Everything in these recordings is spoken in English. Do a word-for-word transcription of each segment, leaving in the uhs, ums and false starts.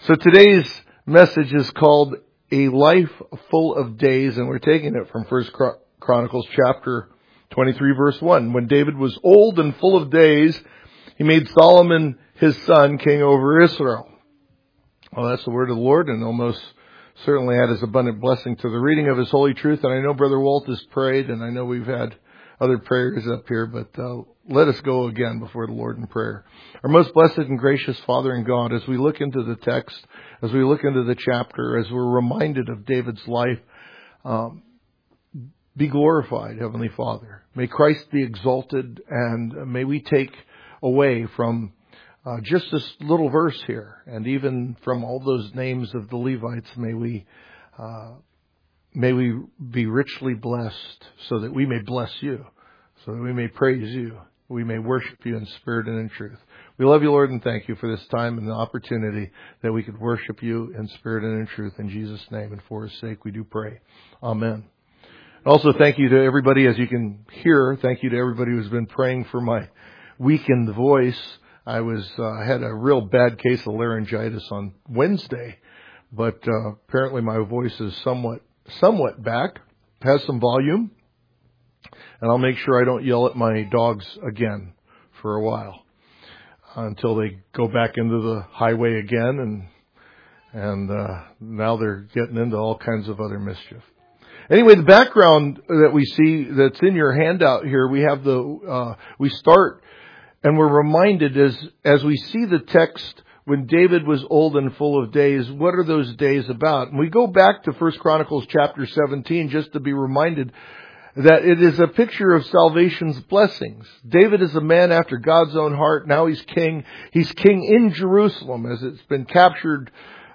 So today's message is called A Life Full of Days, and we're taking it from First Chronicles chapter twenty-three, verse one. When David was old and full of days, he made Solomon his son king over Israel. Well, that's the word of the Lord, and almost certainly add his abundant blessing to the reading of his holy truth. And I know Brother Walt has prayed, and I know we've had other prayers up here, but uh, let us go again before the Lord in prayer. Our most blessed and gracious Father in God, as we look into the text, as we look into the chapter, as we're reminded of David's life, um, be glorified, Heavenly Father. May Christ be exalted, and may we take away from uh, just this little verse here, and even from all those names of the Levites, may we uh, may we be richly blessed, so that we may bless you, so that we may praise you, we may worship you in spirit and in truth. We love you, Lord, and thank you for this time and the opportunity that we could worship you in spirit and in truth. In Jesus' name and for his sake, we do pray. Amen. Also, thank you to everybody, as you can hear, thank you to everybody who's been praying for my weakened voice. I was uh, had a real bad case of laryngitis on Wednesday, but uh, apparently my voice is somewhat somewhat back, has some volume, and I'll make sure I don't yell at my dogs again for a while uh, until they go back into the highway again, and and uh, now they're getting into all kinds of other mischief. Anyway, the background that we see that's in your handout here, we have the uh, we start and we're reminded as as we see the text. When David was old and full of days, what are those days about? And we go back to First Chronicles chapter seventeen just to be reminded that it is a picture of salvation's blessings. David is a man after God's own heart. Now he's king. He's king in Jerusalem as it's been captured.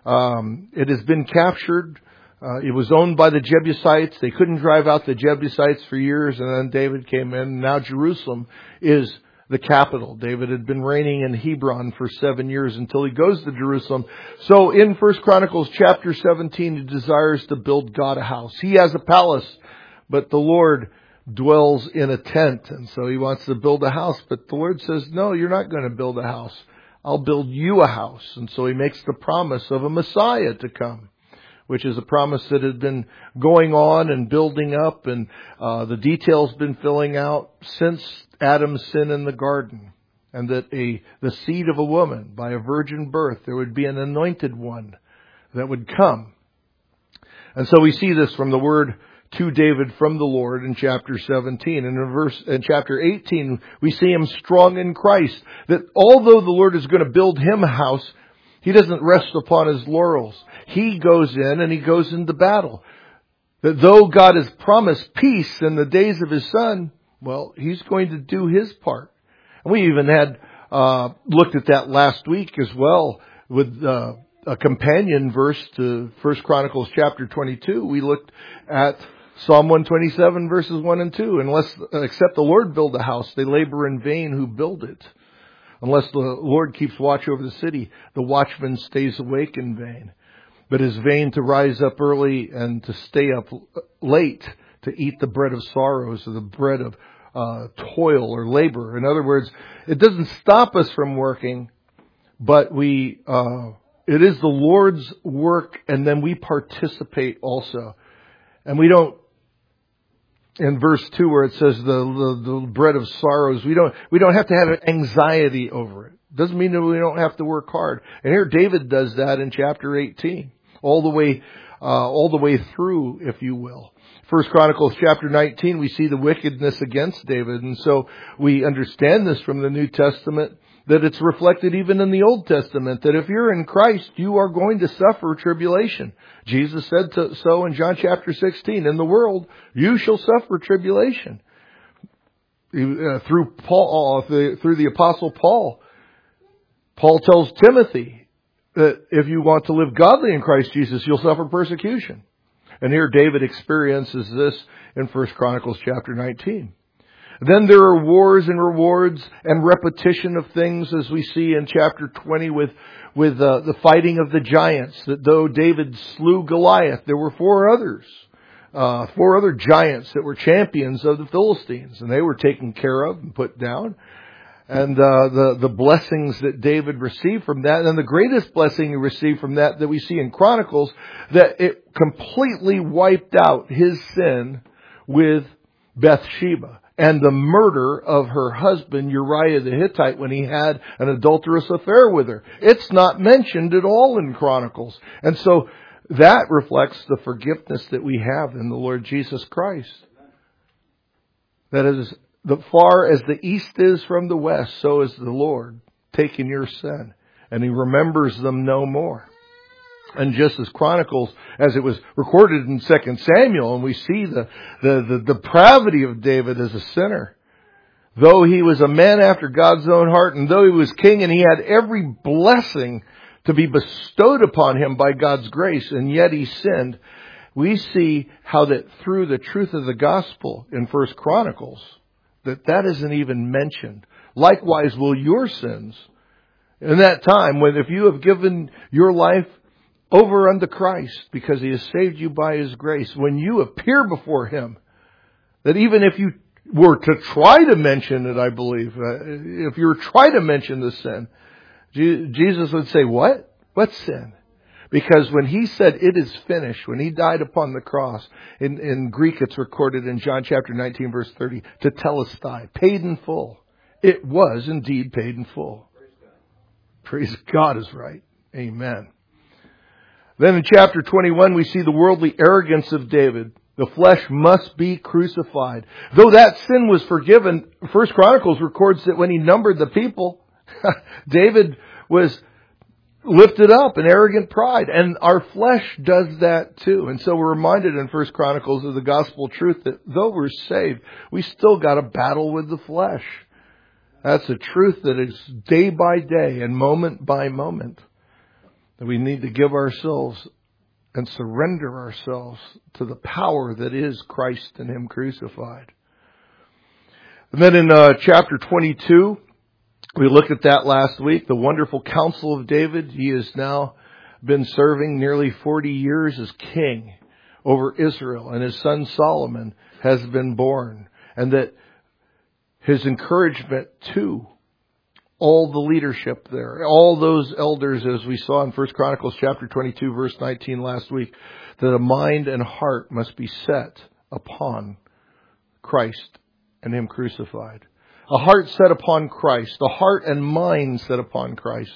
Um, it has been captured. Uh, it was owned by the Jebusites. They couldn't drive out the Jebusites for years, and then David came in. Now Jerusalem is the capital. David had been reigning in Hebron for seven years until he goes to Jerusalem. So in First Chronicles chapter seventeen, he desires to build God a house. He has a palace, but the Lord dwells in a tent. And so he wants to build a house. But the Lord says, no, you're not going to build a house. I'll build you a house. And so he makes the promise of a Messiah to come, which is a promise that had been going on and building up, and uh, the details been filling out since Adam's sin in the garden, and that a the seed of a woman by a virgin birth, there would be an anointed one that would come. And so we see this from the word to David from the Lord in chapter seventeen. And in verse in chapter eighteen, we see him strong in Christ, that although the Lord is going to build him a house, he doesn't rest upon his laurels. He goes in and he goes into battle. That though God has promised peace in the days of his son, well, he's going to do his part. And we even had uh, looked at that last week as well with uh, a companion verse to First Chronicles chapter twenty-two. We looked at Psalm one twenty-seven verses one and two. Unless, except the Lord build a house, they labor in vain who build it. Unless the Lord keeps watch over the city, the watchman stays awake in vain. But it is vain to rise up early and to stay up late to eat the bread of sorrows, or the bread of uh, toil or labor. In other words, it doesn't stop us from working, but we uh, it is the Lord's work, and then we participate also. And we don't, in verse two where it says the, the, the bread of sorrows, we don't we don't have to have anxiety over it. Doesn't mean that we don't have to work hard. And here David does that in chapter eighteen, all the way uh, all the way through, if you will. First Chronicles chapter nineteen, we see the wickedness against David, and so we understand this from the New Testament, that it's reflected even in the Old Testament, that if you're in Christ, you are going to suffer tribulation. Jesus said to, so in John chapter sixteen, in the world, you shall suffer tribulation. Uh, through Paul, uh, through the Apostle Paul, Paul tells Timothy that if you want to live godly in Christ Jesus, you'll suffer persecution. And here David experiences this in First Chronicles chapter nineteen. Then there are wars and rewards and repetition of things, as we see in chapter twenty with with uh, the fighting of the giants. That though David slew Goliath, there were four others, uh, four other giants that were champions of the Philistines, and they were taken care of and put down. and uh, the, the blessings that David received from that. And the greatest blessing he received from that that we see in Chronicles, that it completely wiped out his sin with Bathsheba and the murder of her husband Uriah the Hittite when he had an adulterous affair with her. It's not mentioned at all in Chronicles. And so that reflects the forgiveness that we have in the Lord Jesus Christ. That is, the far as the east is from the west, so is the Lord taking your sin, and He remembers them no more. And just as Chronicles, as it was recorded in Second Samuel, and we see the, the, the depravity of David as a sinner. Though he was a man after God's own heart, and though he was king, and he had every blessing to be bestowed upon him by God's grace, and yet he sinned, we see how that through the truth of the gospel in First Chronicles, that that isn't even mentioned. Likewise will your sins. In that time, when if you have given your life over unto Christ, because He has saved you by His grace, when you appear before Him, that even if you were to try to mention it, I believe, uh, if you were to try to mention the sin, Je- Jesus would say, what? What sin? Because when He said, it is finished, when He died upon the cross, in, in Greek it's recorded in John chapter nineteen verse thirty, tetelestai, paid in full. It was indeed paid in full. Praise God is right. Amen. Then in chapter twenty-one, we see the worldly arrogance of David. The flesh must be crucified. Though that sin was forgiven, First Chronicles records that when he numbered the people, David was lifted up in arrogant pride. And our flesh does that too. And so we're reminded in First Chronicles of the gospel truth that though we're saved, we still got to battle with the flesh. That's a truth that is day by day and moment by moment. That we need to give ourselves and surrender ourselves to the power that is Christ and Him crucified. And then in uh, chapter twenty-two, we looked at that last week, the wonderful counsel of David. He has now been serving nearly forty years as king over Israel, and his son Solomon has been born. And that his encouragement to all the leadership there, all those elders, as we saw in First Chronicles chapter twenty-two, verse nineteen last week, that a mind and heart must be set upon Christ and Him crucified. A heart set upon Christ, a heart and mind set upon Christ.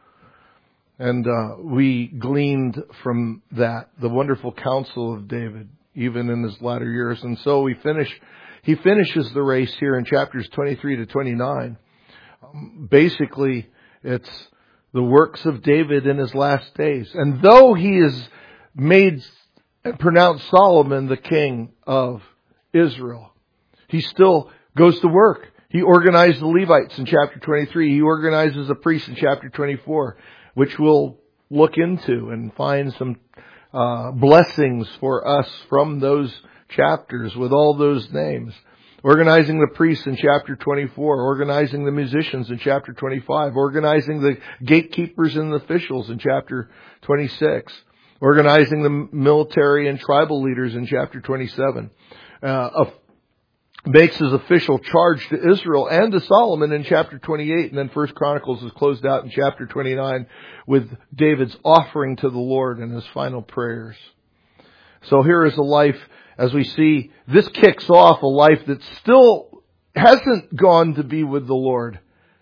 And uh, we gleaned from that the wonderful counsel of David, even in his latter years. And so we finish. He finishes the race here in chapters twenty-three to twenty-nine. Basically, it's the works of David in his last days. And though he is made, pronounced Solomon the king of Israel, he still goes to work. He organized the Levites in chapter twenty-three. He organizes the priests in chapter twenty-four, which we'll look into and find some uh, blessings for us from those chapters with all those names. Organizing the priests in chapter twenty-four, organizing the musicians in chapter twenty-five, organizing the gatekeepers and the officials in chapter twenty-six, organizing the military and tribal leaders in chapter twenty-seven, uh, makes his official charge to Israel and to Solomon in chapter twenty-eight, and then First Chronicles is closed out in chapter twenty-nine with David's offering to the Lord and his final prayers. So here is a life, as we see, this kicks off a life that still hasn't gone to be with the Lord.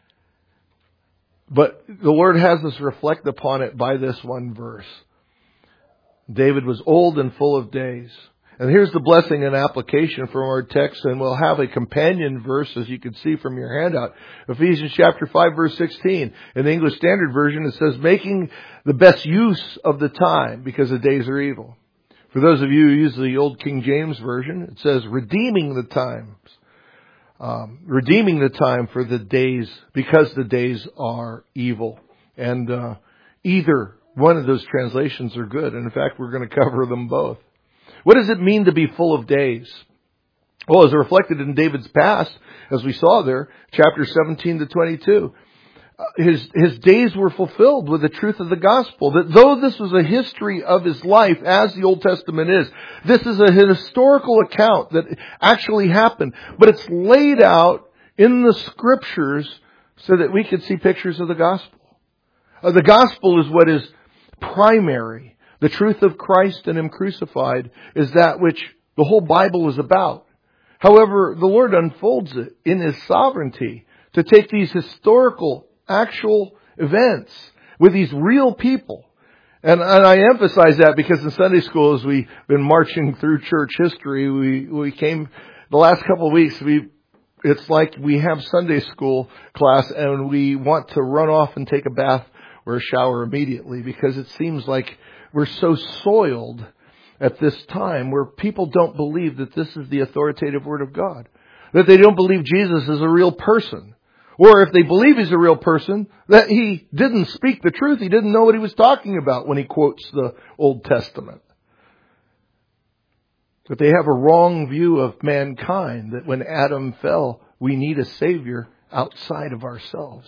But the Lord has us reflect upon it by this one verse. David was old and full of days. And here's the blessing and application from our text, and we'll have a companion verse, as you can see from your handout. Ephesians chapter five, verse sixteen. In the English Standard Version, it says, making the best use of the time, because the days are evil. For those of you who use the old King James Version, it says, redeeming the times. Um, redeeming the time for the days, because the days are evil. And uh, either one of those translations are good. And in fact, we're going to cover them both. What does it mean to be full of days? Well, as reflected in David's past, as we saw there, chapter seventeen to twenty-two, his, his days were fulfilled with the truth of the gospel. That though this was a history of his life, as the Old Testament is, this is a historical account that actually happened. But it's laid out in the scriptures so that we could see pictures of the gospel. Uh, the gospel is what is primary. The truth of Christ and Him crucified is that which the whole Bible is about. However, the Lord unfolds it in His sovereignty to take these historical, actual events with these real people. And, and I emphasize that because in Sunday school, as we've been marching through church history, we, we came, the last couple of weeks, we, it's like we have Sunday school class and we want to run off and take a bath or a shower immediately because it seems like we're so soiled at this time where people don't believe that this is the authoritative Word of God. That they don't believe Jesus is a real person. Or if they believe He's a real person, that He didn't speak the truth. He didn't know what He was talking about when He quotes the Old Testament. That they have a wrong view of mankind. That when Adam fell, we need a Savior outside of ourselves.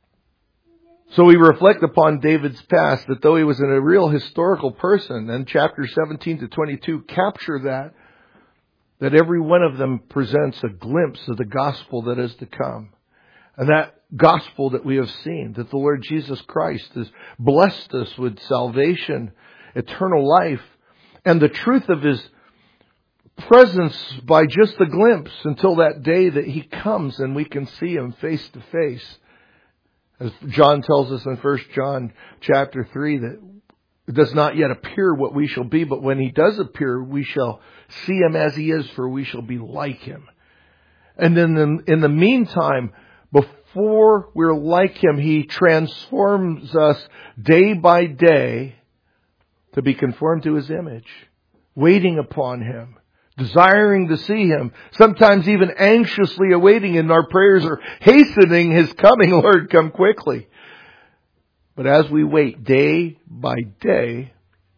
So we reflect upon David's past, that though he was a real historical person, and chapters seventeen to twenty-two capture that, that every one of them presents a glimpse of the gospel that is to come. And that gospel that we have seen, that the Lord Jesus Christ has blessed us with salvation, eternal life, and the truth of His presence by just a glimpse until that day that He comes and we can see Him face to face. As John tells us in First John chapter three, that it does not yet appear what we shall be, but when He does appear, we shall see Him as He is, for we shall be like Him. And then in, in the meantime, before we're like Him, He transforms us day by day to be conformed to His image, waiting upon Him, desiring to see Him, sometimes even anxiously awaiting, and our prayers are hastening His coming. Lord, come quickly. But as we wait day by day,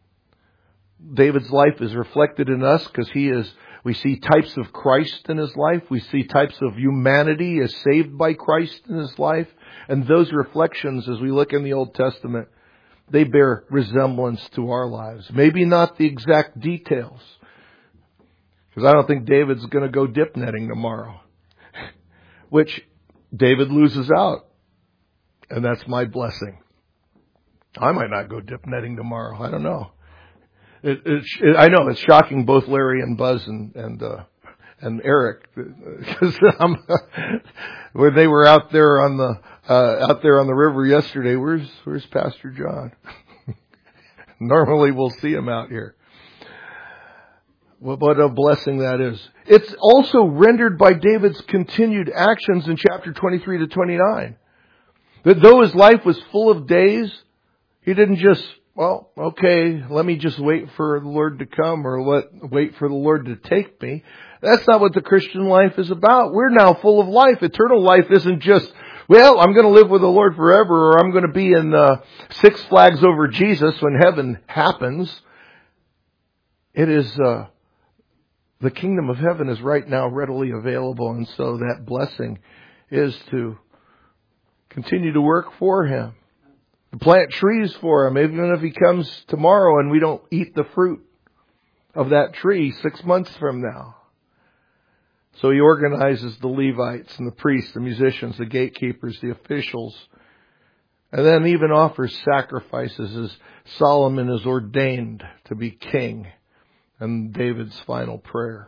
David's life is reflected in us because he is, we see types of Christ in his life. We see types of humanity as saved by Christ in his life. And those reflections, as we look in the Old Testament, they bear resemblance to our lives. Maybe not the exact details. Because I don't think David's going to go dip netting tomorrow. Which David loses out. And that's my blessing. I might not go dip netting tomorrow. I don't know. It, it, it, I know it's shocking both Larry and Buzz and and, uh, and Eric, because when they were out there on the uh, out there on the river yesterday. Where's where's Pastor John? Normally we'll see him out here. Well, what a blessing that is! It's also rendered by David's continued actions in chapter twenty-three to twenty-nine. That though his life was full of days, he didn't just, well, okay, let me just wait for the Lord to come or let wait for the Lord to take me. That's not what the Christian life is about. We're now full of life. Eternal life isn't just, well, I'm going to live with the Lord forever, or I'm going to be in uh, Six Flags Over Jesus when heaven happens. It is, uh, the kingdom of heaven is right now readily available, and so that blessing is to continue to work for Him. Plant trees for Him, even if He comes tomorrow and we don't eat the fruit of that tree six months from now. So He organizes the Levites and the priests, the musicians, the gatekeepers, the officials, and then even offers sacrifices as Solomon is ordained to be king, and David's final prayer.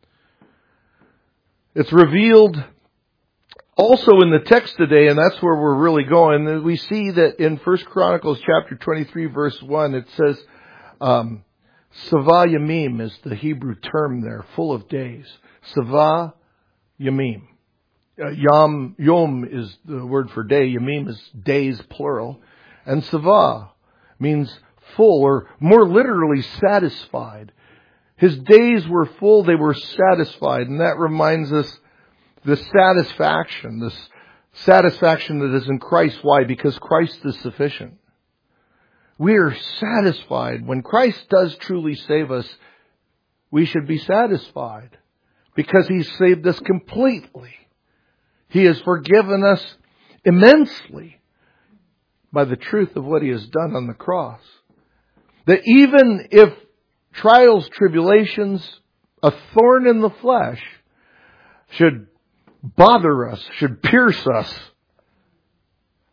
It's revealed also in the text today, and that's where we're really going. We see that in First Chronicles chapter twenty-three, verse one, it says, um, Savah Yamim is the Hebrew term there, full of days. Savah Yamim. Uh, Yom, Yom is the word for day. Yamim is days, plural. And Savah means full, or more literally satisfied. His days were full, they were satisfied. And that reminds us the satisfaction, this satisfaction that is in Christ. Why? Because Christ is sufficient. We are satisfied. When Christ does truly save us, we should be satisfied because He's saved us completely. He has forgiven us immensely by the truth of what He has done on the cross. That even if trials, tribulations, a thorn in the flesh should bother us, should pierce us,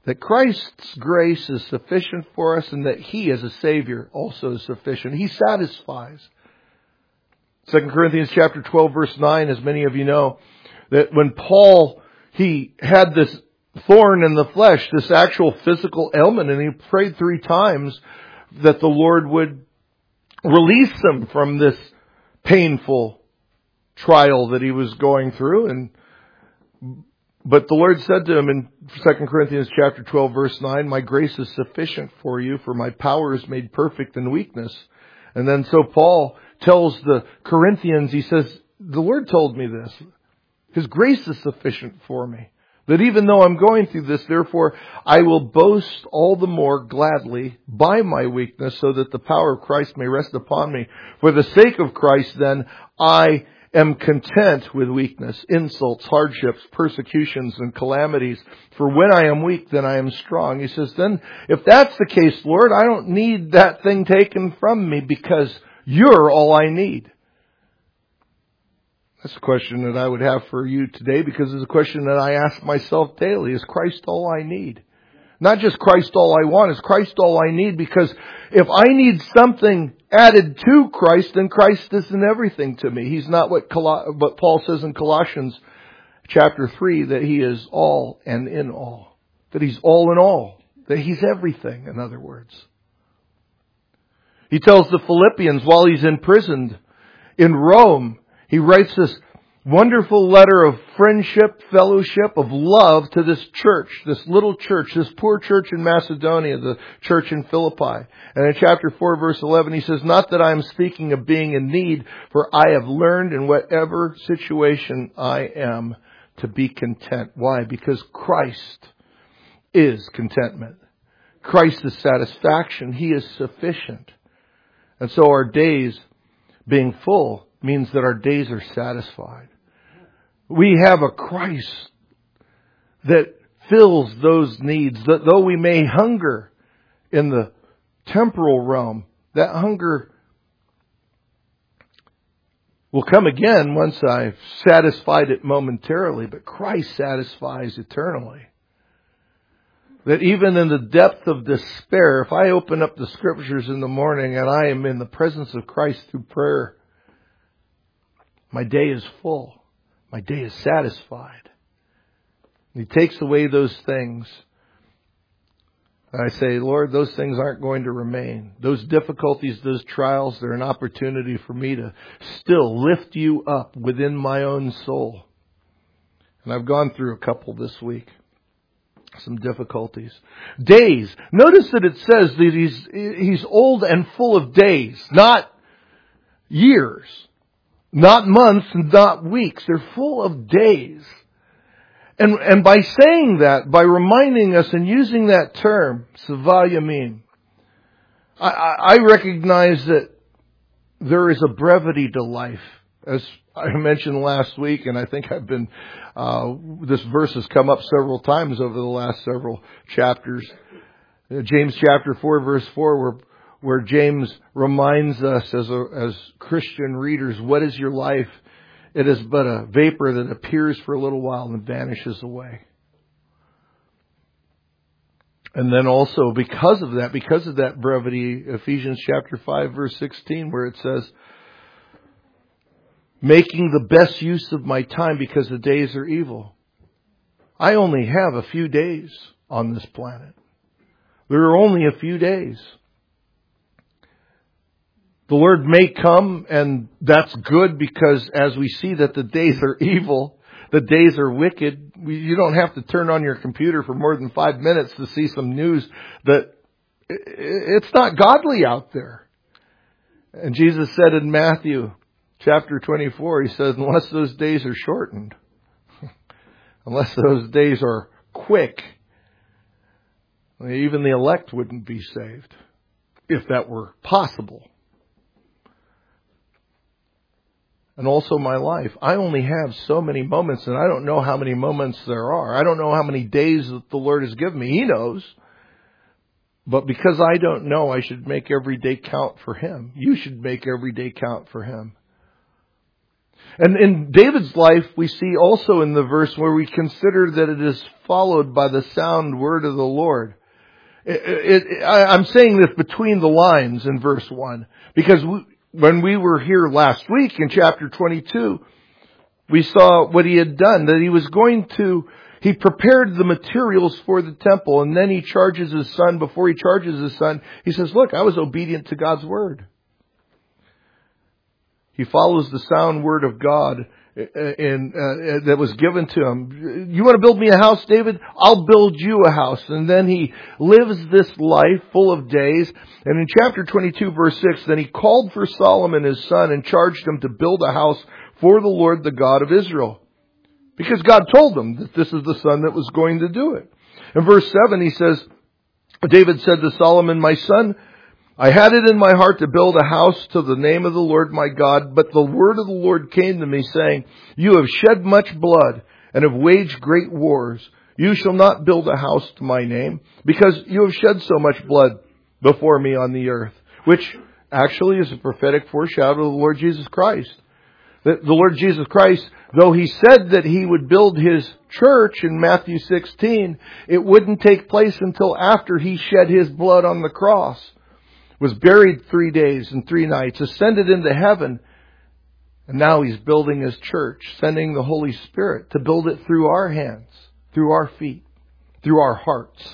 that Christ's grace is sufficient for us and that He as a Savior also is sufficient. He satisfies. Second Corinthians chapter twelve verse nine, as many of you know, that when Paul, he had this thorn in the flesh, this actual physical ailment, and he prayed three times that the Lord would release him from this painful trial that he was going through. And but the Lord said to him in Second Corinthians chapter twelve verse nine, "My grace is sufficient for you, for my power is made perfect in weakness." And then so Paul tells the Corinthians, he says, the Lord told me this. His grace is sufficient for me. That even though I'm going through this, therefore I will boast all the more gladly by my weakness, so that the power of Christ may rest upon me. For the sake of Christ, then, I am content with weakness, insults, hardships, persecutions, and calamities. For when I am weak, then I am strong. He says, then, if that's the case, Lord, I don't need that thing taken from me, because You're all I need. That's a question that I would have for you today, because it's a question that I ask myself daily. Is Christ all I need? Not just Christ all I want, is Christ all I need? Because if I need something added to Christ, then Christ isn't everything to me. He's not what, Col- what Paul says in Colossians chapter three, that He is all and in all. That He's all in all. That He's everything, in other words. He tells the Philippians while he's imprisoned in Rome, he writes this wonderful letter of friendship, fellowship, of love to this church, this little church, this poor church in Macedonia, the church in Philippi. And in chapter four, verse eleven, he says, "Not that I am speaking of being in need, for I have learned in whatever situation I am to be content." Why? Because Christ is contentment. Christ is satisfaction. He is sufficient. And so our days being full means that our days are satisfied. We have a Christ that fills those needs. That though we may hunger in the temporal realm, that hunger will come again once I've satisfied it momentarily. But Christ satisfies eternally. That even in the depth of despair, if I open up the Scriptures in the morning and I am in the presence of Christ through prayer, my day is full. My day is satisfied. He takes away those things. And I say, Lord, those things aren't going to remain. Those difficulties, those trials, they're an opportunity for me to still lift You up within my own soul. And I've gone through a couple this week. Some difficulties. Days. Notice that it says that he's, he's old and full of days. Not years. Not months and not weeks. They're full of days. And, and by saying that, by reminding us and using that term, Sava Yamin, I, I, I recognize that there is a brevity to life. As I mentioned last week, and I think I've been, uh, this verse has come up several times over the last several chapters. James chapter four, verse four, where, where James reminds us as a, as Christian readers, what is your life? It is but a vapor that appears for a little while and vanishes away. And then also because of that, because of that brevity, Ephesians chapter five, verse sixteen, where it says, making the best use of my time because the days are evil. I only have a few days on this planet. There are only a few days. The Lord may come, and that's good, because as we see that the days are evil, the days are wicked, you don't have to turn on your computer for more than five minutes to see some news that it's not godly out there. And Jesus said in Matthew chapter twenty-four, He says, unless those days are shortened, unless those days are quick, even the elect wouldn't be saved, if that were possible. And also my life. I only have so many moments, and I don't know how many moments there are. I don't know how many days that the Lord has given me. He knows. But because I don't know, I should make every day count for Him. You should make every day count for Him. And in David's life, we see also in the verse where we consider that it is followed by the sound word of the Lord. It, it, I, I'm saying this between the lines in verse one, because we, when we were here last week in chapter twenty-two, we saw what he had done, that he was going to, he prepared the materials for the temple, and then he charges his son. Before he charges his son, he says, look, I was obedient to God's word. He follows the sound word of God in, uh, that was given to him. You want to build me a house, David? I'll build you a house. And then he lives this life full of days. And in chapter twenty-two, verse six, then he called for Solomon his son and charged him to build a house for the Lord, the God of Israel. Because God told him that this is the son that was going to do it. In verse seven, he says, David said to Solomon, my son, I had it in my heart to build a house to the name of the Lord my God, but the word of the Lord came to me saying, you have shed much blood and have waged great wars. You shall not build a house to my name, because you have shed so much blood before me on the earth, which actually is a prophetic foreshadow of the Lord Jesus Christ. That the Lord Jesus Christ, though he said that he would build his church in Matthew sixteen, it wouldn't take place until after he shed his blood on the cross, was buried three days and three nights, ascended into heaven, and now he's building his church, sending the Holy Spirit to build it through our hands, through our feet, through our hearts.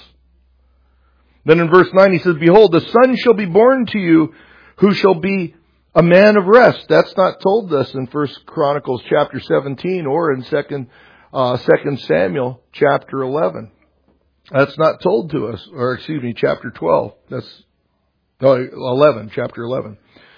Then in verse nine he says, behold, the son shall be born to you, who shall be a man of rest. That's not told us in First Chronicles chapter seventeen or in Second uh, Second Samuel chapter eleven. That's not told to us, or excuse me, chapter twelve. That's no, eleven, chapter eleven.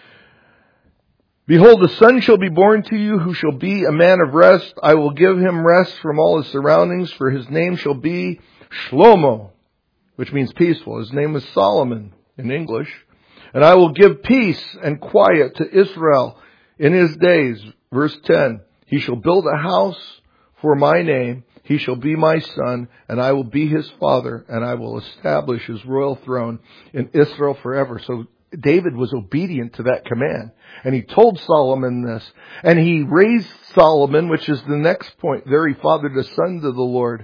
Behold, the son shall be born to you, who shall be a man of rest. I will give him rest from all his surroundings, for his name shall be Shlomo, which means peaceful. His name is Solomon in English. And I will give peace and quiet to Israel in his days. Verse ten, he shall build a house for my name. He shall be my son, and I will be his father, and I will establish his royal throne in Israel forever. So David was obedient to that command. And he told Solomon this. And he raised Solomon, which is the next point there. He fathered a son to the Lord,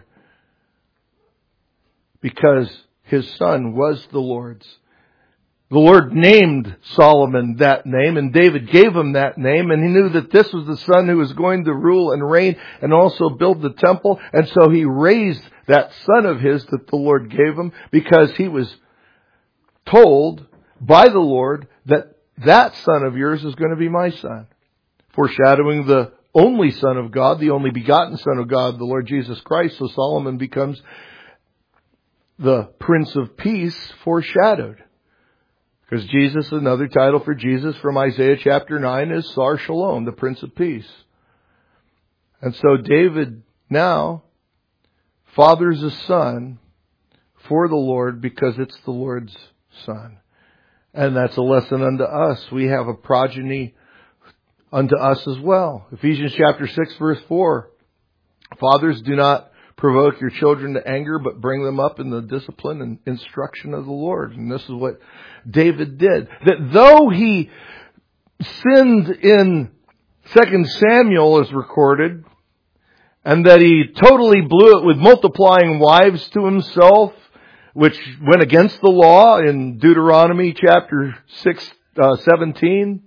because his son was the Lord's. The Lord named Solomon that name, and David gave him that name, and he knew that this was the son who was going to rule and reign and also build the temple. And so he raised that son of his that the Lord gave him, because he was told by the Lord that that son of yours is going to be my son. Foreshadowing the only Son of God, the only begotten Son of God, the Lord Jesus Christ. So Solomon becomes the Prince of Peace foreshadowed. Because Jesus, another title for Jesus from Isaiah chapter nine is Sar Shalom, the Prince of Peace. And so David now fathers a son for the Lord, because it's the Lord's son. And that's a lesson unto us. We have a progeny unto us as well. Ephesians chapter six verse four. Fathers, do not provoke your children to anger, but bring them up in the discipline and instruction of the Lord. And this is what David did. That though he sinned in Second Samuel is recorded, and that he totally blew it with multiplying wives to himself, which went against the law in Deuteronomy chapter six, uh, seventeen,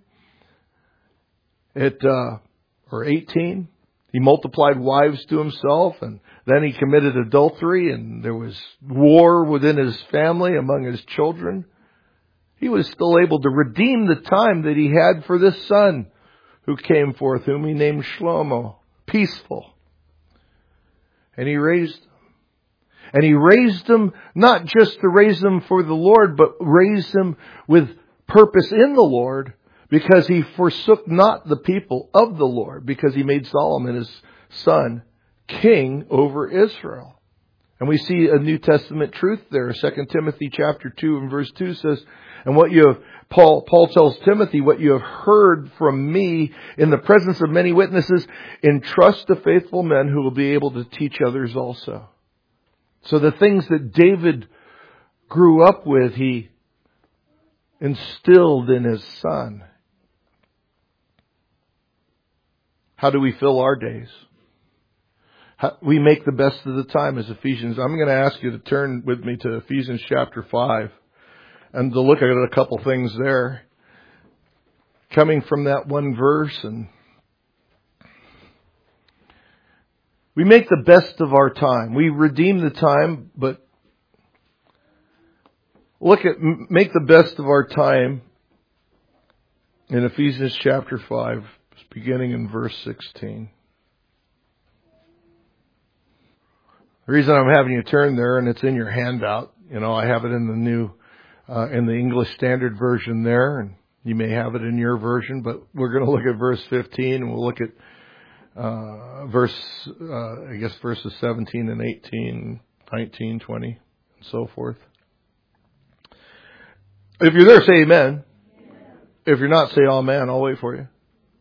it, uh, or eighteen. He multiplied wives to himself, and then he committed adultery, and there was war within his family, among his children. He was still able to redeem the time that he had for this son who came forth, whom he named Shlomo, peaceful. And he raised him. And he raised him not just to raise him for the Lord, but raised him with purpose in the Lord, because he forsook not the people of the Lord, because he made Solomon his son king over Israel. And we see a New Testament truth there. Second Timothy chapter two and verse two says, and what you have, Paul, Paul tells Timothy, what you have heard from me in the presence of many witnesses, entrust to faithful men who will be able to teach others also. So the things that David grew up with, he instilled in his son. How do we fill our days? How, we make the best of the time as Ephesians. I'm going to ask you to turn with me to Ephesians chapter five and to look at a couple things there. Coming from that one verse, and we make the best of our time. We redeem the time, but look at, make the best of our time in Ephesians chapter five, beginning in verse sixteen. The reason I'm having you turn there, and it's in your handout, you know, I have it in the new, uh, in the English Standard Version there, and you may have it in your version, but we're going to look at verse fifteen, and we'll look at uh, verse, uh, I guess verses seventeen and eighteen, nineteen, twenty, and so forth. If you're there, say amen. If you're not, say amen. I'll wait for you.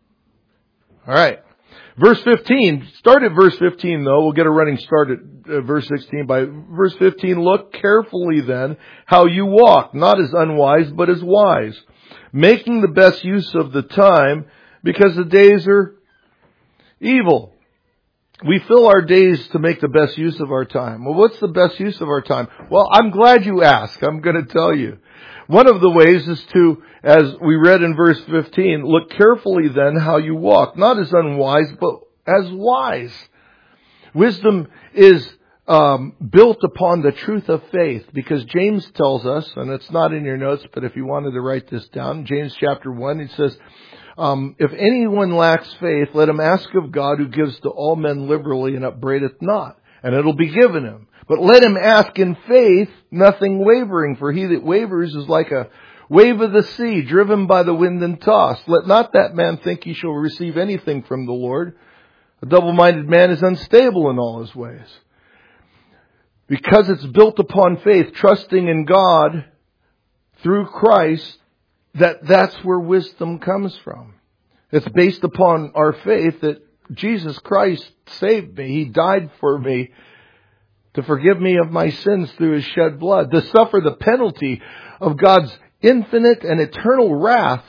All right. Verse fifteen. Start at verse fifteen, though. We'll get a running start at uh, verse sixteen. By verse fifteen, look carefully then how you walk, not as unwise, but as wise, making the best use of the time, because the days are evil. We fill our days to make the best use of our time. Well, what's the best use of our time? Well, I'm glad you asked. I'm going to tell you. One of the ways is to, as we read in verse fifteen, look carefully then how you walk, not as unwise, but as wise. Wisdom is um, built upon the truth of faith, because James tells us, and it's not in your notes, but if you wanted to write this down, James chapter one, he says, um, if anyone lacks faith, let him ask of God, who gives to all men liberally and upbraideth not, and it'll be given him. But let him ask in faith, nothing wavering, for he that wavers is like a wave of the sea, driven by the wind and tossed. Let not that man think he shall receive anything from the Lord. A double-minded man is unstable in all his ways. Because it's built upon faith, trusting in God through Christ, that that's where wisdom comes from. It's based upon our faith that Jesus Christ saved me. He died for me to forgive me of my sins through His shed blood, to suffer the penalty of God's infinite and eternal wrath,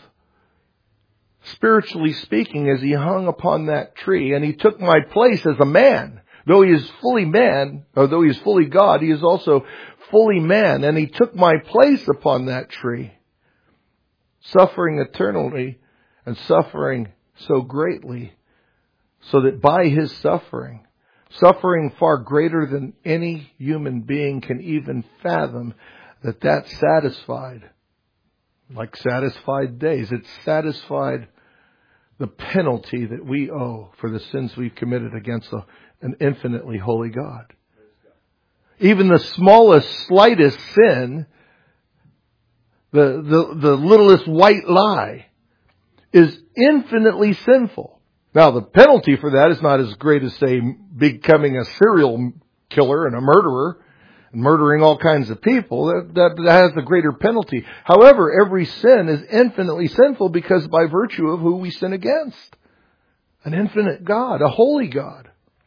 spiritually speaking, as He hung upon that tree. And He took my place as a man. Though He is fully man, or though He is fully God, He is also fully man. And He took my place upon that tree, suffering eternally and suffering so greatly, so that by His suffering, suffering far greater than any human being can even fathom, that that satisfied, like satisfied days, it satisfied the penalty that we owe for the sins we've committed against a, an infinitely holy God. Even the smallest, slightest sin, the, the, the littlest white lie, is infinitely sinful. Now, the penalty for that is not as great as, say, becoming a serial killer and a murderer and murdering all kinds of people. That, that, that has a greater penalty. However, every sin is infinitely sinful because by virtue of who we sin against. An infinite God, a holy God.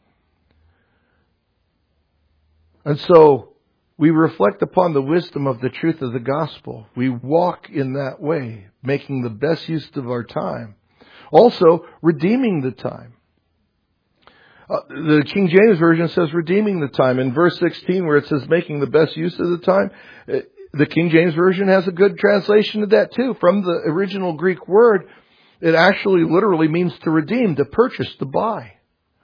And so, we reflect upon the wisdom of the truth of the gospel. We walk in that way, making the best use of our time. Also, redeeming the time. Uh, the King James Version says redeeming the time. In verse sixteen, where it says making the best use of the time, the King James Version has a good translation of that too. From the original Greek word, it actually literally means to redeem, to purchase, to buy.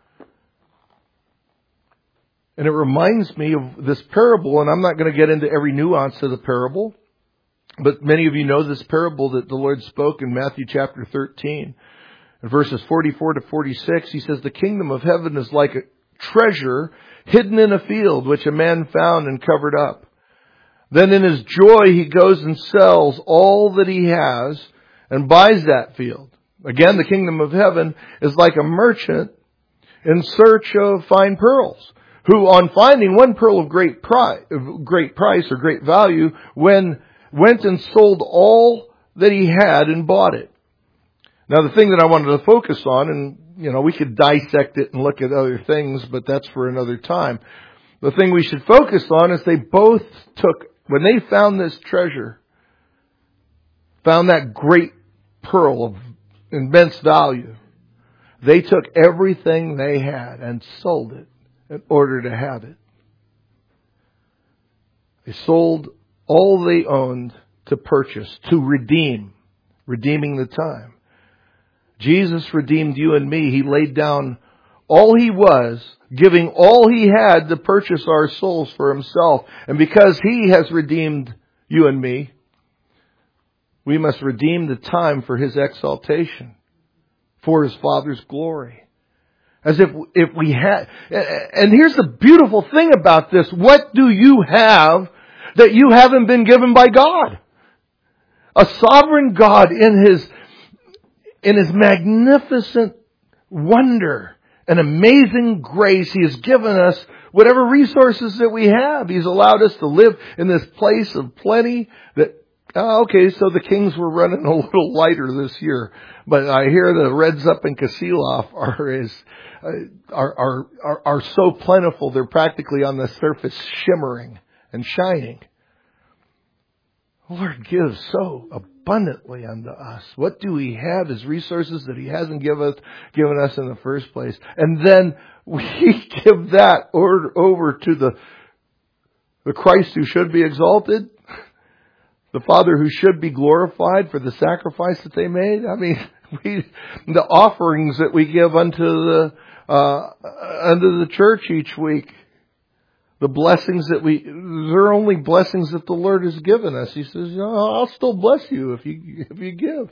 And it reminds me of this parable, and I'm not going to get into every nuance of the parable, but many of you know this parable that the Lord spoke in Matthew chapter thirteen. In verses forty-four to forty-six, He says, the kingdom of heaven is like a treasure hidden in a field, which a man found and covered up. Then in his joy, he goes and sells all that he has and buys that field. Again, the kingdom of heaven is like a merchant in search of fine pearls, who on finding one pearl of great price, great price or great value, when went and sold all that he had and bought it. Now, the thing that I wanted to focus on, and, you know, we could dissect it and look at other things, but that's for another time. The thing we should focus on is they both took, when they found this treasure, found that great pearl of immense value, They took everything they had and sold it in order to have it. They sold all they owned to purchase, to redeem, redeeming the time. Jesus redeemed you and me. He laid down all He was, giving all He had to purchase our souls for Himself. And because He has redeemed you and me, we must redeem the time for His exaltation, for His Father's glory. As if, if we had, and here's the beautiful thing about this. What do you have that you haven't been given by God? A sovereign God in His, in His magnificent wonder and amazing grace, He has given us whatever resources that we have. He's allowed us to live in this place of plenty that, oh, okay, so the Kings were running a little lighter this year. But I hear the Reds up in Kasilof are as, uh, are, are, are, are so plentiful, they're practically on the surface shimmering and shining. The Lord gives so abundantly unto us. What do we have as resources that He hasn't give us, given us in the first place? And then we give that over to the, the Christ who should be exalted, the Father who should be glorified for the sacrifice that they made. I mean, we, the offerings that we give unto the, uh, unto the church each week, the blessings that we, they're only blessings that the Lord has given us. He says, oh, I'll still bless you if you, if you give.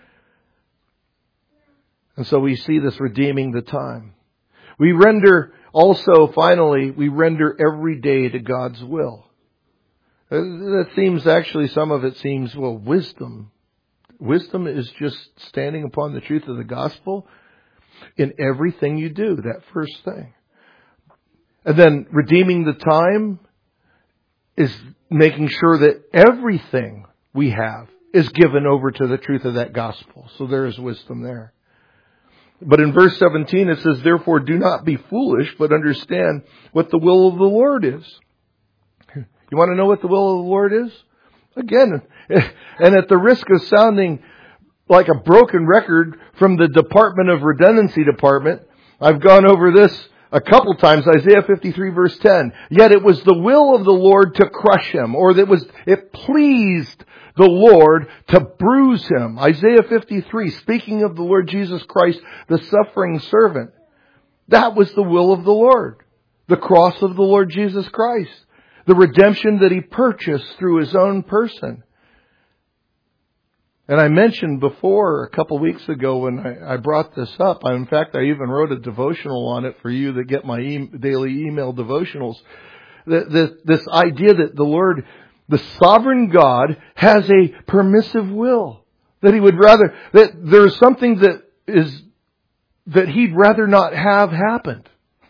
And so we see this redeeming the time. We render also, finally, we render every day to God's will. That seems, actually, some of it seems, well, wisdom. Wisdom is just standing upon the truth of the gospel in everything you do, that first thing. And then redeeming the time is making sure that everything we have is given over to the truth of that gospel. So there is wisdom there. But in verse seventeen it says, therefore do not be foolish, but understand what the will of the Lord is. You want to know what the will of the Lord is? Again, and at the risk of sounding like a broken record from the Department of Redundancy Department, I've gone over this a couple times, Isaiah fifty-three verse ten. Yet it was the will of the Lord to crush him, or that was, it pleased the Lord to bruise him. Isaiah fifty-three, speaking of the Lord Jesus Christ, the suffering servant. That was the will of the Lord. The cross of the Lord Jesus Christ. The redemption that He purchased through His own person. And I mentioned before, a couple weeks ago when I, I brought this up, I, in fact, I even wrote a devotional on it for you that get my e- daily email devotionals. The, the, this idea that the Lord, the sovereign God, has a permissive will. That He would rather, that there's something that is, that He'd rather not have happened.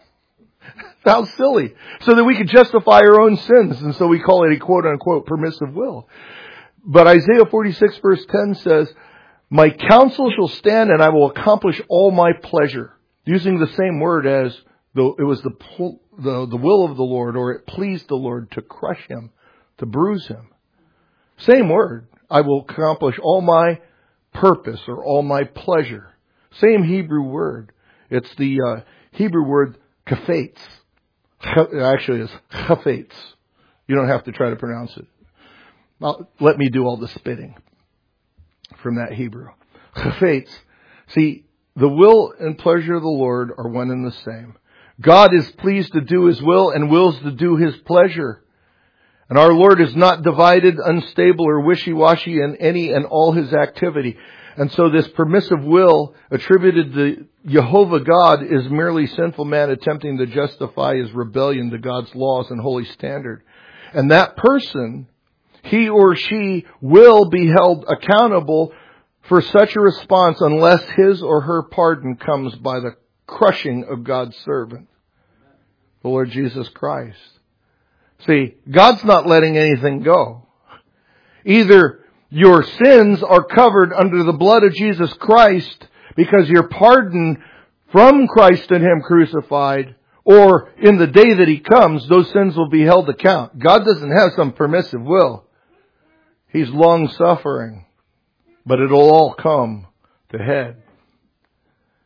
How silly. So that we could justify our own sins. And so we call it a quote unquote permissive will. But Isaiah forty-six verse ten says, my counsel shall stand and I will accomplish all my pleasure. Using the same word as the, it was the, the, the will of the Lord, or it pleased the Lord to crush him, to bruise him. Same word. I will accomplish all my purpose or all my pleasure. Same Hebrew word. It's the uh, Hebrew word kafetz. Actually, it's chafetz. You don't have to try to pronounce it. Well, let me do all the spitting from that Hebrew. Chafetz. See, the will and pleasure of the Lord are one and the same. God is pleased to do His will and wills to do His pleasure. And our Lord is not divided, unstable, or wishy-washy in any and all His activity. And so this permissive will attributed to Jehovah God is merely sinful man attempting to justify his rebellion to God's laws and holy standard. And that person, he or she, will be held accountable for such a response unless his or her pardon comes by the crushing of God's servant, the Lord Jesus Christ. See, God's not letting anything go. Either your sins are covered under the blood of Jesus Christ because you're pardoned from Christ and Him crucified, or in the day that He comes, those sins will be held to account. God doesn't have some permissive will. He's long-suffering, but it'll all come to head.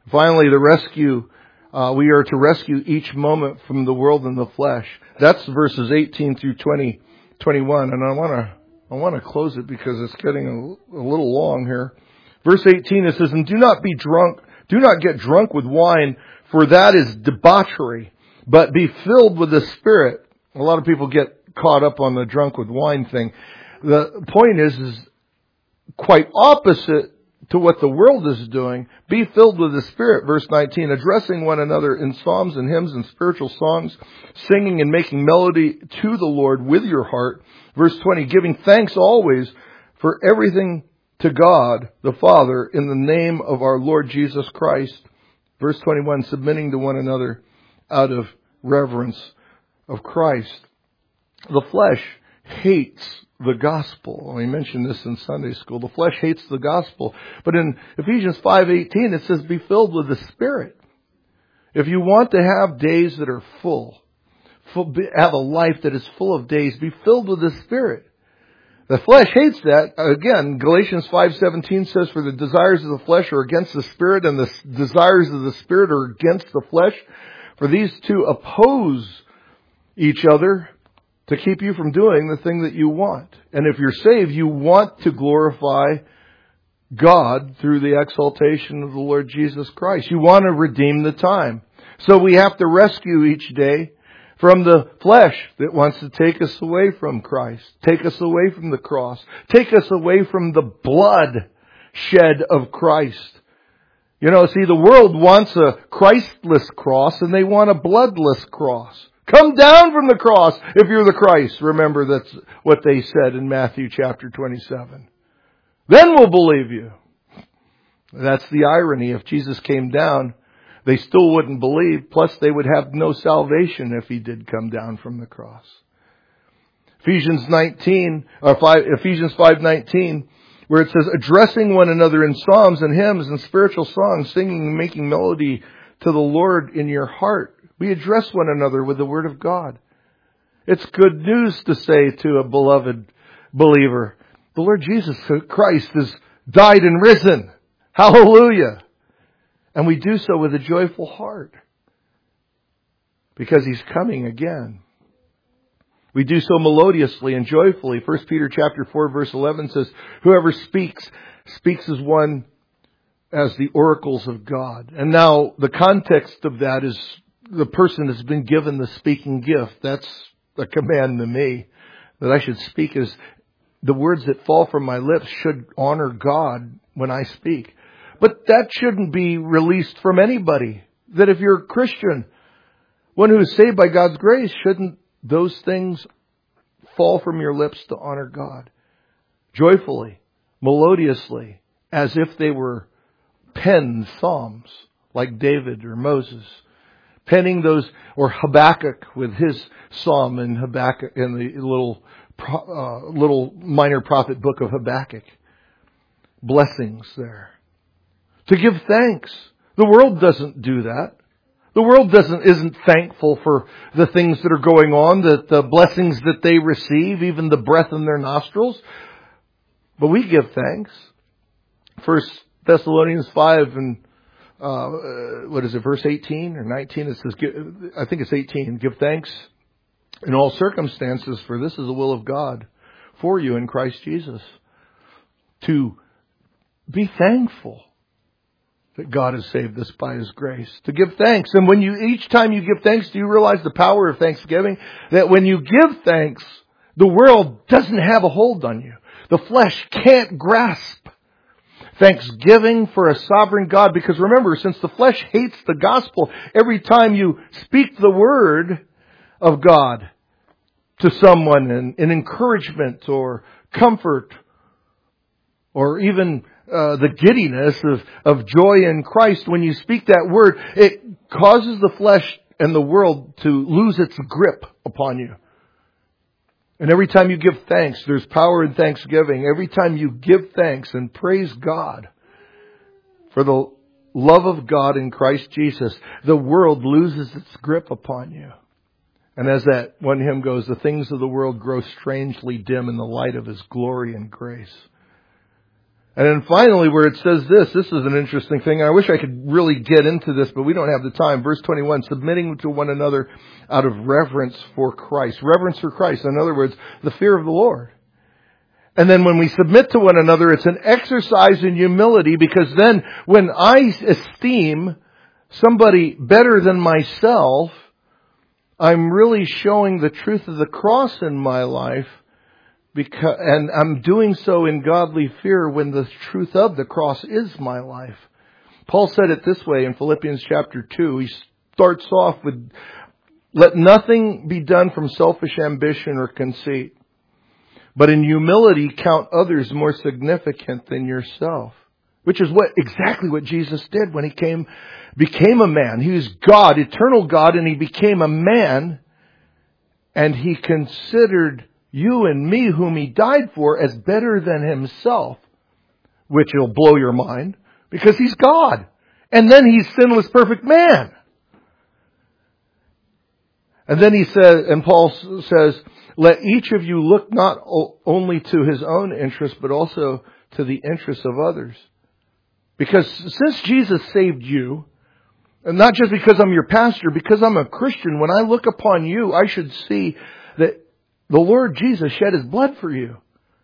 Finally, the rescue, uh, we are to rescue each moment from the world and the flesh. That's verses eighteen through twenty, twenty-one. And I want to, I want to close it because it's getting a, a little long here. Verse eighteen, it says, and do not be drunk, do not get drunk with wine, for that is debauchery, but be filled with the Spirit. A lot of people get caught up on the drunk with wine thing. The point is, is quite opposite to what the world is doing. Be filled with the Spirit, verse nineteen, addressing one another in psalms and hymns and spiritual songs, singing and making melody to the Lord with your heart. Verse twenty, giving thanks always for everything to God the Father in the name of our Lord Jesus Christ. Verse twenty-one, submitting to one another out of reverence of Christ. The flesh hates the gospel. We mentioned this in Sunday school. The flesh hates the gospel. But in Ephesians five eighteen, it says, be filled with the Spirit. If you want to have days that are full, full, have a life that is full of days, be filled with the Spirit. The flesh hates that. Again, Galatians five seventeen says, for the desires of the flesh are against the Spirit, and the desires of the Spirit are against the flesh. For these two oppose each other to keep you from doing the thing that you want. And if you're saved, you want to glorify God through the exaltation of the Lord Jesus Christ. You want to redeem the time. So we have to rescue each day from the flesh that wants to take us away from Christ, take us away from the cross, take us away from the blood shed of Christ. You know, see, the world wants a Christless cross and they want a bloodless cross. Come down from the cross if you're the Christ. Remember, that's what they said in Matthew chapter twenty-seven. Then we'll believe you. That's the irony. If Jesus came down, they still wouldn't believe. Plus, they would have no salvation if He did come down from the cross. Ephesians nineteen, or five, Ephesians five nineteen, where it says, addressing one another in psalms and hymns and spiritual songs, singing and making melody to the Lord in your heart. We address one another with the Word of God. It's good news to say to a beloved believer, the Lord Jesus Christ has died and risen. Hallelujah. And we do so with a joyful heart because He's coming again. We do so melodiously and joyfully. First Peter chapter four verse eleven says, whoever speaks, speaks as one as the oracles of God. And now the context of that is the person has been given the speaking gift. That's a command to me that I should speak as the words that fall from my lips should honor God when I speak. But that shouldn't be released from anybody. That if you're a Christian, one who is saved by God's grace, shouldn't those things fall from your lips to honor God? Joyfully, melodiously, as if they were penned psalms like David or Moses. Penning those, or Habakkuk with his psalm in Habakkuk, in the little, uh, little minor prophet book of Habakkuk. Blessings there. To give thanks. The world doesn't do that. The world doesn't, isn't thankful for the things that are going on, that the blessings that they receive, even the breath in their nostrils. But we give thanks. First Thessalonians five and Uh, what is it, verse eighteen or nineteen? It says, I think it's eighteen. Give thanks in all circumstances, for this is the will of God for you in Christ Jesus. To be thankful that God has saved us by His grace. To give thanks. And when you, each time you give thanks, do you realize the power of thanksgiving? That when you give thanks, the world doesn't have a hold on you. The flesh can't grasp thanksgiving for a sovereign God. Because remember, since the flesh hates the gospel, every time you speak the word of God to someone in, in encouragement or comfort or even uh, the giddiness of, of joy in Christ, when you speak that word, it causes the flesh and the world to lose its grip upon you. And every time you give thanks, there's power in thanksgiving. Every time you give thanks and praise God for the love of God in Christ Jesus, the world loses its grip upon you. And as that one hymn goes, the things of the world grow strangely dim in the light of His glory and grace. And then finally, where it says this, this is an interesting thing. I wish I could really get into this, but we don't have the time. Verse twenty-one, submitting to one another out of reverence for Christ. Reverence for Christ. In other words, the fear of the Lord. And then when we submit to one another, it's an exercise in humility, because then when I esteem somebody better than myself, I'm really showing the truth of the cross in my life. Because, and I'm doing so in godly fear when the truth of the cross is my life. Paul said it this way in Philippians chapter two. He starts off with, let nothing be done from selfish ambition or conceit, but in humility count others more significant than yourself. Which is what exactly what Jesus did when he came, became a man. He was God, eternal God, and he became a man, and he considered you and me, whom he died for, as better than himself, which will blow your mind, because he's God. And then he's sinless, perfect man. And then he says, and Paul says, let each of you look not only to his own interest, but also to the interests of others. Because since Jesus saved you, and not just because I'm your pastor, because I'm a Christian, when I look upon you, I should see that the Lord Jesus shed his blood for you.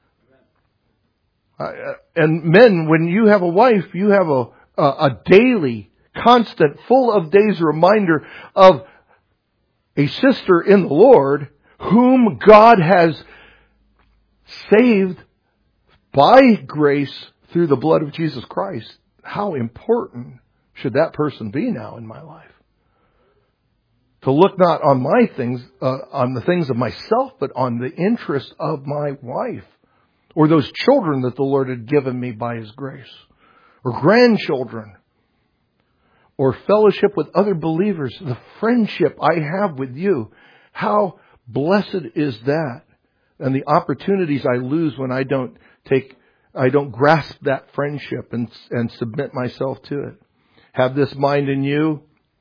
Uh, and men, when you have a wife, you have a, a, a daily, constant, full of days reminder of a sister in the Lord whom God has saved by grace through the blood of Jesus Christ. How important should that person be now in my life? To look not on my things, uh, on the things of myself, but on the interest of my wife, or those children that the Lord had given me by his grace, or grandchildren, or fellowship with other believers, the friendship I have with you. How blessed is that? And the opportunities I lose when I don't take, I don't grasp that friendship and, and submit myself to it. Have this mind in you.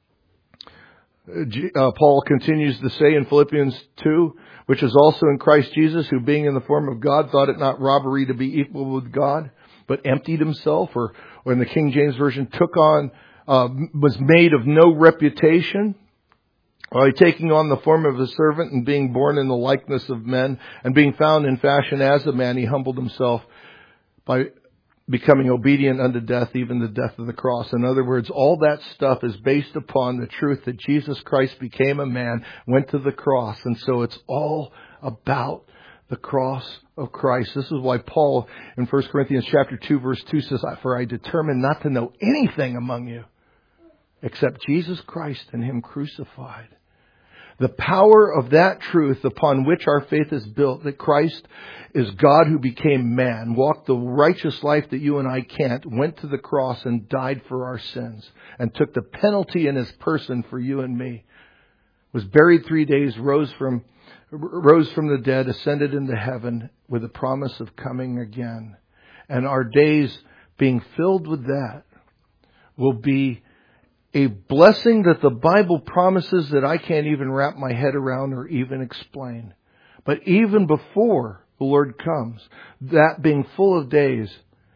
Uh, Paul continues to say in Philippians two, which is also in Christ Jesus, who being in the form of God, thought it not robbery to be equal with God, but emptied himself, or, or in the King James Version, took on, uh, was made of no reputation, by taking on the form of a servant and being born in the likeness of men, and being found in fashion as a man, he humbled himself by becoming obedient unto death, even the death of the cross. In other words, all that stuff is based upon the truth that Jesus Christ became a man, went to the cross. And so it's all about the cross of Christ. This is why Paul in First Corinthians chapter two verse two says, for I determined not to know anything among you except Jesus Christ and him crucified. The power of that truth upon which our faith is built, that Christ is God who became man, walked the righteous life that you and I can't, went to the cross and died for our sins, and took the penalty in his person for you and me, was buried three days, rose from, rose from the dead, ascended into heaven with the promise of coming again. And our days being filled with that will be a blessing that the Bible promises that I can't even wrap my head around or even explain. But even before the Lord comes, that being full of days,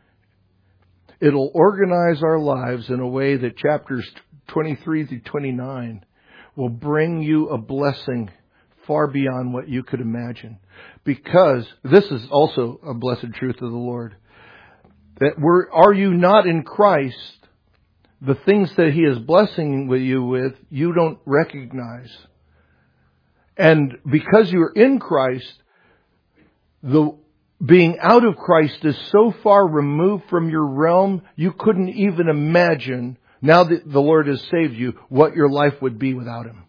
it'll organize our lives in a way that chapters twenty-three through twenty-nine will bring you a blessing far beyond what you could imagine. Because this is also a blessed truth of the Lord. That we're, are you not in Christ? The things that he is blessing with you with, you don't recognize. And because you're in Christ, the being out of Christ is so far removed from your realm, you couldn't even imagine, now that the Lord has saved you, what your life would be without him.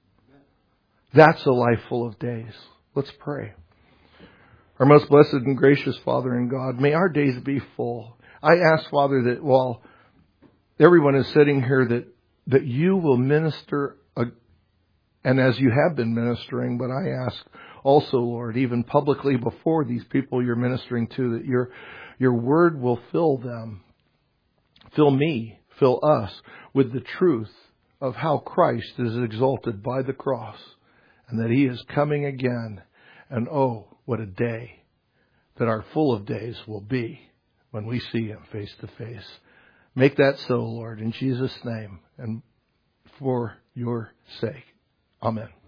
That's a life full of days. Let's pray. Our most blessed and gracious Father and God, may our days be full. I ask, Father, that while everyone is sitting here, that, that you will minister, a, and as you have been ministering, but I ask also, Lord, even publicly before these people you're ministering to, that your, your word will fill them, fill me, fill us with the truth of how Christ is exalted by the cross and that he is coming again. And oh, what a day that our full of days will be when we see Him face to face. Make that so, Lord, in Jesus' name and for your sake. Amen.